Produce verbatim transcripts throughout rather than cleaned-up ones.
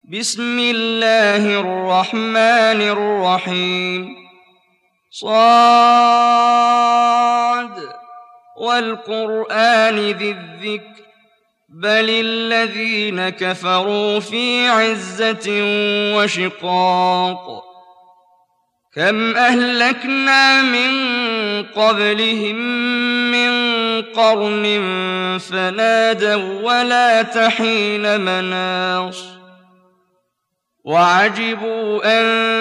بسم الله الرحمن الرحيم صاد والقرآن ذي الذكر بل الذين كفروا في عزة وشقاق كم أهلكنا من قبلهم من قرن فنادوا ولا تحين مناص وعجبوا أن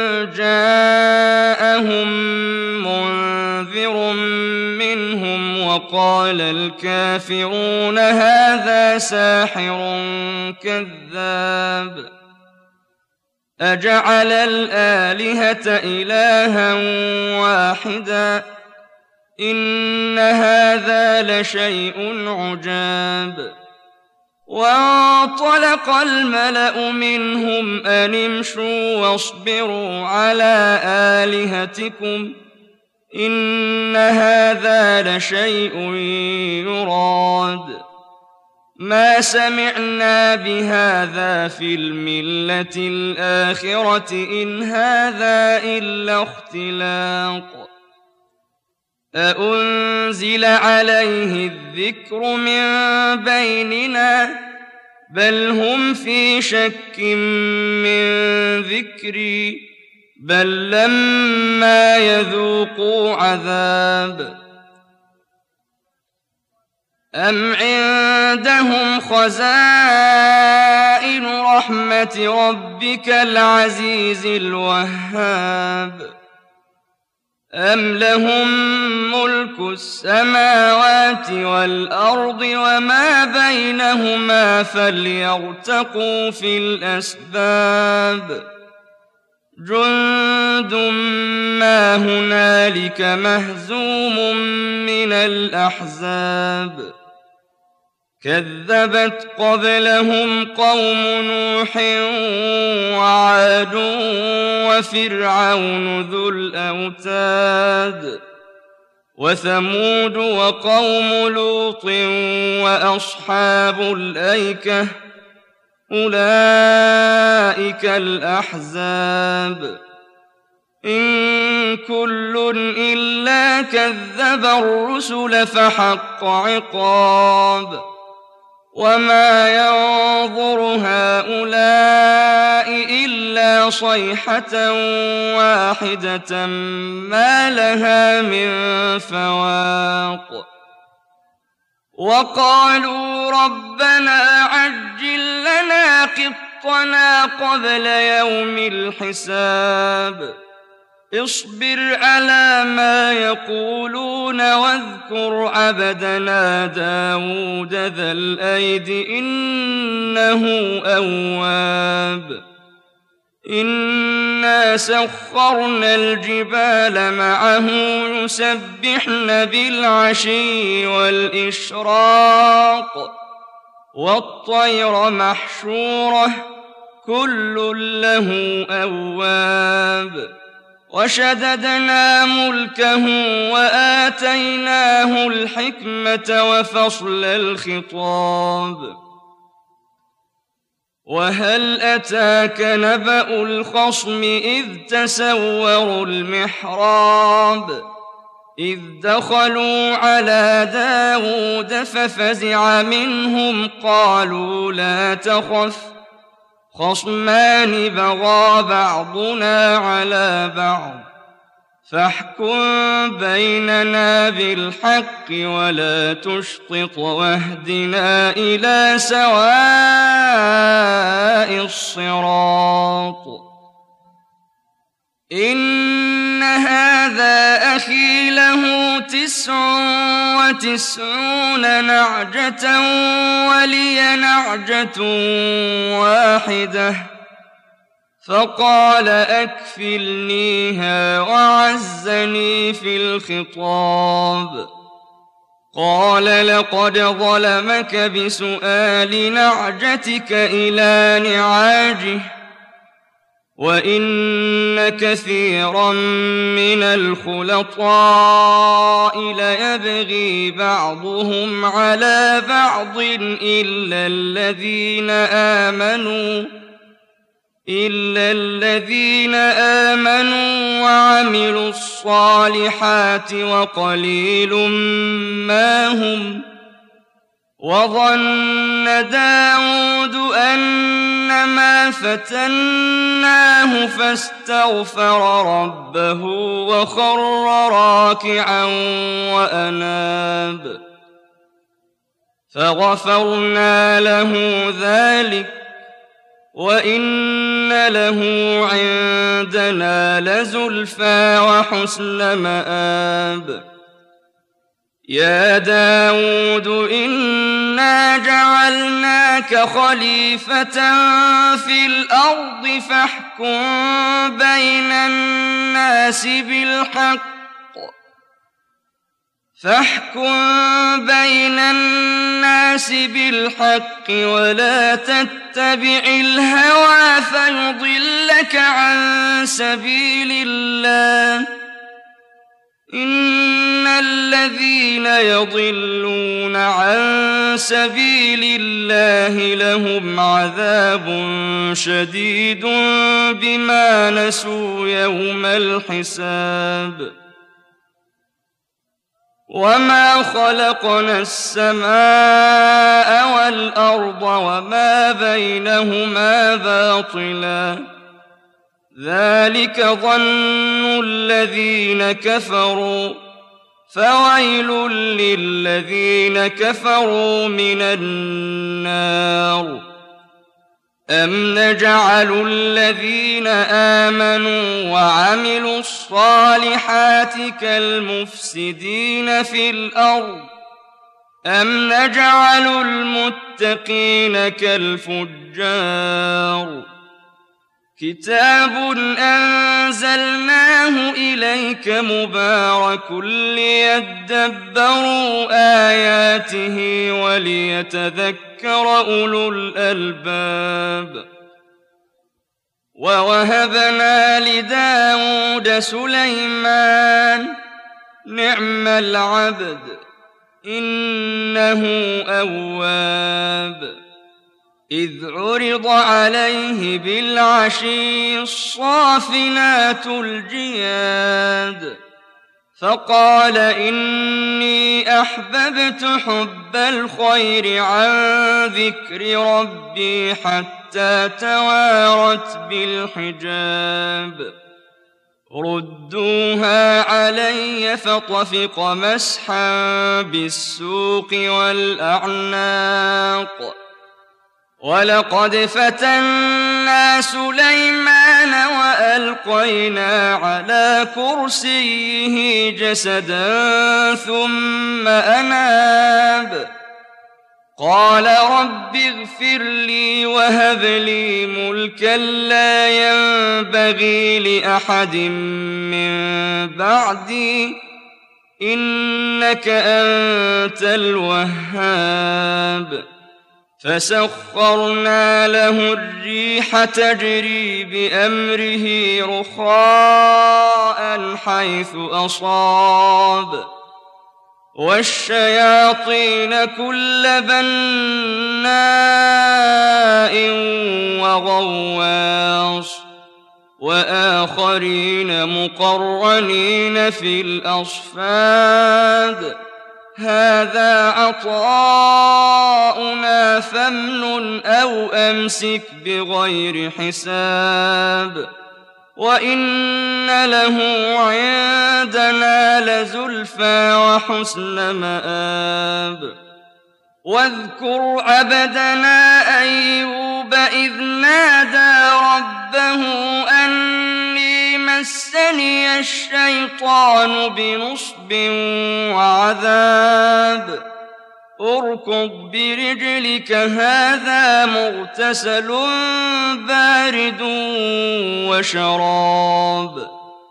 جاءهم منذر منهم وقال الكافرون هذا ساحر كذاب أجعل الآلهة إلها واحدا إن هذا لشيء عجاب وانطلق الملأ منهم أن امشوا واصبروا على آلهتكم إن هذا لشيء يراد ما سمعنا بهذا في الملة الآخرة إن هذا إلا اختلاق أأنزل عليه الذكر من بيننا بل هم في شك من ذكري بل لما يذوقوا عذاب أم عندهم خزائن رحمة ربك العزيز الوهاب أم لهم ملك السماوات والأرض وما بينهما فليرتقوا في الأسباب جند ما هنالك مهزوم من الأحزاب كذبت قبلهم قوم نوح وعاد وفرعون ذو الأوتاد وثمود وقوم لوط وأصحاب الأيكة أولئك الأحزاب إن كل إلا كذب الرسل فحق عقاب وما ينظر هؤلاء إلا صيحة واحدة ما لها من فواق وقالوا ربنا عجل لنا قطنا قبل يوم الحساب اصبر على ما يقولون واذكر عبدنا داود ذا الأيد إنه أواب إنا سخرنا الجبال معه يسبحن بالعشي والإشراق والطير محشورة كل له أواب وشددنا ملكه وآتيناه الحكمة وفصل الخطاب وهل أتاك نبأ الخصم إذ تسوروا المحراب إذ دخلوا على داود ففزع منهم قالوا لا تخف خصمان بغى بعضنا على بعض فاحكم بيننا بالحق ولا تشطط واهدنا إلى سواء الصراط إن هذا أخي له تسع وتسعون نعجة ولي نعجة واحدة فقال أكفلنيها وعزني في الخطاب قال لقد ظلمك بسؤال نعجتك إلى نعاجه وإن كثيرا من الخلطاء ليبغي بعضهم على بعض إلا الذين آمنوا إلا الذين آمنوا وعملوا الصالحات وقليل ما هم. وظن داود أنما فتناه فاستغفر ربه وخر راكعا وأناب فغفرنا له ذلك وإن له عندنا لزلفى وحسن مآب. يا داود إنا جعلناك خليفة في الأرض فاحكم بين الناس بالحق فاحكم بين الناس بالحق ولا تتبع الهوى فيضلك عن سبيل الله. إن الذين يضلون عن سبيل الله لهم عذاب شديد بما نسوا يوم الحساب. وما خلقنا السماء والأرض وما بينهما باطلا ذلك ظن الذين كفروا فويل للذين كفروا من النار. أم نجعل الذين آمنوا وعملوا الصالحات كالمفسدين في الأرض أم نجعل المتقين كالفجار. كتاب أنزلناه إليك مبارك ليدبروا آياته وليتذكر أولو الألباب. ووهبنا لداود سليمان نعم العبد إنه أواب. إذ عرض عليه بالعشي الصافنات الجياد فقال إني أحببت حب الخير عن ذكر ربي حتى توارت بالحجاب. ردوها علي فطفق مسحا بالسوق والأعناق. ولقد فتنا سليمان وألقينا على كرسيه جسدا ثم أناب قال رب اغفر لي وهب لي ملكا لا ينبغي لأحد من بعدي إنك أنت الوهاب. فسخرنا له الريح تجري بأمره رخاء حيث أصاب والشياطين كل بناء وغواص وآخرين مقرنين في الأصفاد. هذا عطاؤنا فامنن أو أمسك بغير حساب وإن له عندنا لزلفى وحسن مآب. واذكر عبدنا أيوب إذ نادى ربه أني مسني الشيطان بنصب وعذاب. اركض برجلك هذا مغتسل بارد وشراب.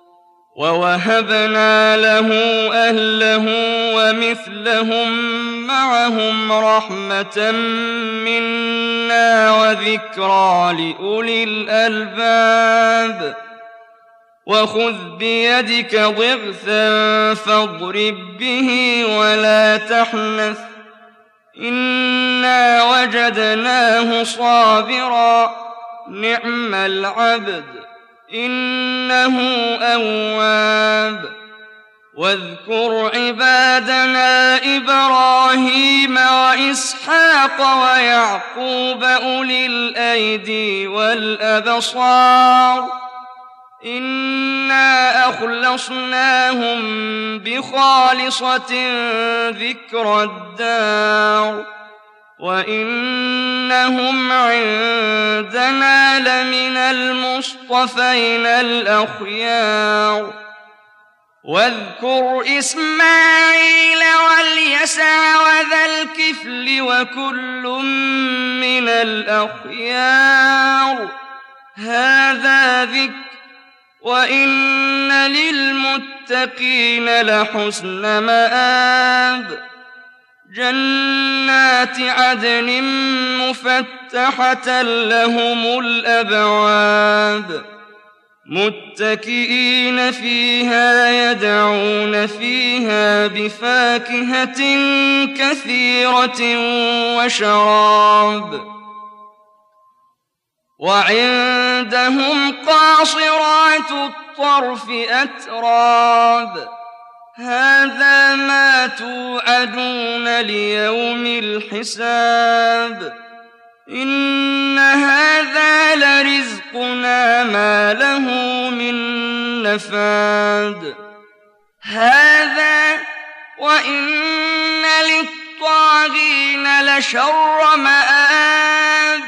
ووهبنا له أهله ومثلهم معهم رحمة منا وذكرى لأولي الألباب. وخذ بيدك ضغثا فاضرب به ولا تحنث إنا وجدناه صابرا نعم العبد إنه أواب. واذكر عبادنا إبراهيم وإسحاق ويعقوب أولي الأيدي والأبصار إنا أخلصناهم بخالصة ذكر الدار وإنهم عندنا لمن المصطفين الأخيار. واذكر إسماعيل واليسع وذا الكفل وكل من الأخيار هذا ذكر وإن للمتقين لحسن مآب. جنات عدن مفتحة لهم الأبواب متكئين فيها يدعون فيها بفاكهة كثيرة وشراب. وعندهم قاصرات الطرف أتراب هذا ما توعدون ليوم الحساب إن هذا لرزقنا ما له من نفاد. هذا وإن للطاغين لشر مآب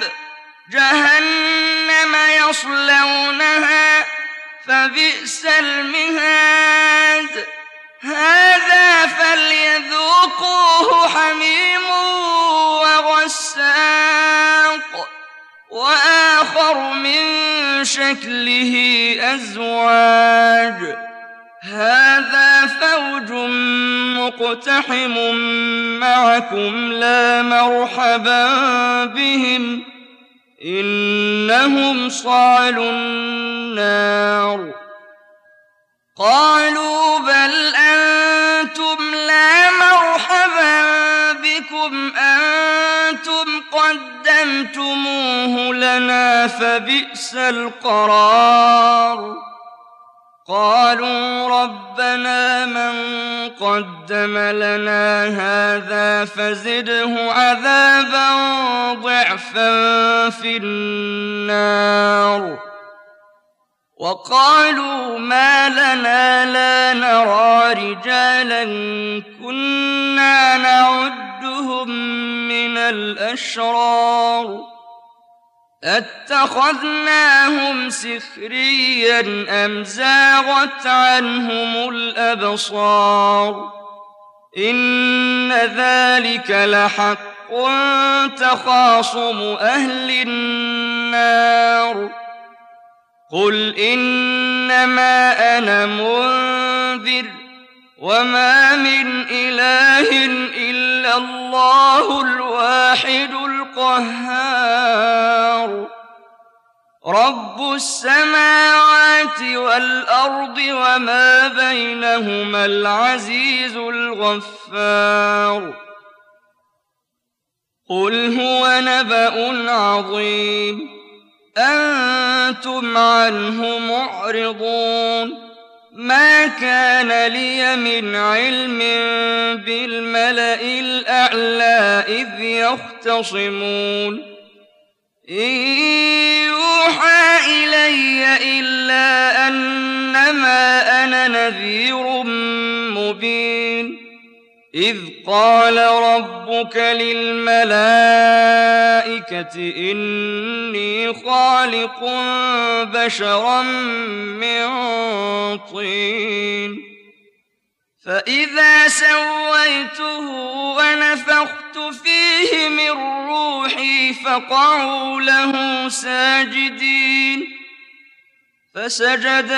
جهنم يصلونها فبئس المهاد. هذا فليذوقوه حميم وغساق وآخر من شكله أزواج هذا فوج مقتحم معكم لا مرحبا بهم إنهم صالوا النار. قالوا بل أنتم لا مرحبا بكم أنتم قدمتموه لنا فبئس القرار. قالوا ربنا من قدم لنا هذا فزده عذابا ضعفا في النار. وقالوا ما لنا لا نرى رجالا كنا نعدهم من الأشرار أتخذناهم سخريا أم زاغت عنهم الأبصار إن ذلك لحق تخاصم أهل النار. قل إنما أنا منذر وما من إله إلا الله الواحد القهار رب السماوات والأرض وما بينهما العزيز الغفار. قل هو نبأ عظيم أنتم عنه معرضون ما كان لي من علم بالملأ الأعلى إذ يختصمون إن يوحى إلي إلا أنما أنا نذير مبين إذ قال ربك للملائكة إني خالق بشرا من طين فإذا سويته ونفخت فيه من روحي فقعوا له ساجدين فسجد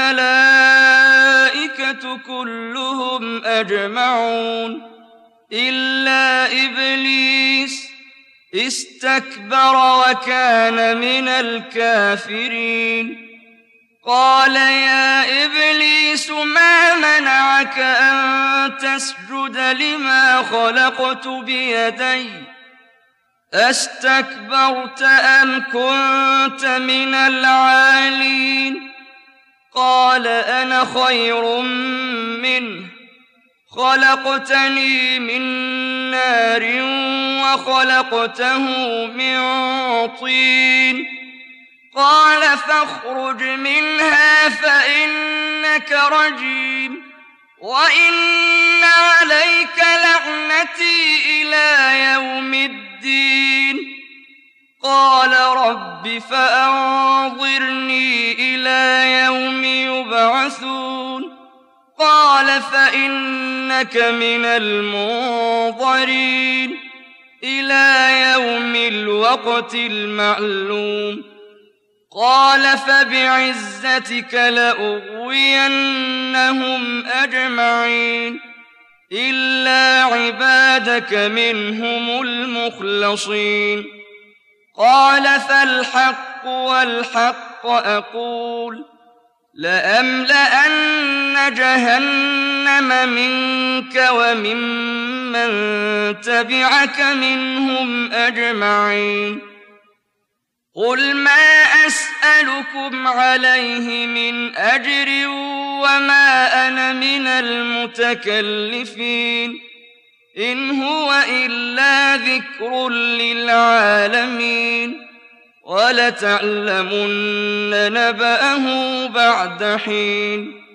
الملائكة كلهم أجمعون إلا إبليس استكبر وكان من الكافرين قال يا إبليس ما منعك أن تسجد لما خلقت بيدي أستكبرت أم كنت من العالين قال أنا خير منه خلقتني من نار وخلقته من طين قال فاخرج منها فإنك رجيم وإن عليك لعنتي إلى يوم الدين قال رب فأنظرني إلى يوم يبعثون قال فإنك من المنظرين إلى يوم الوقت المعلوم قال فبعزتك لأغوينهم أجمعين إلا عبادك منهم المخلصين قال فالحق والحق أقول لأملأن جهنم منك وممن تبعك منهم أجمعين قل ما أسألكم عليه من أجر وما أنا من المتكلفين إن هو إلا ذكر للعالمين ولتعلمن نبأه بعد حين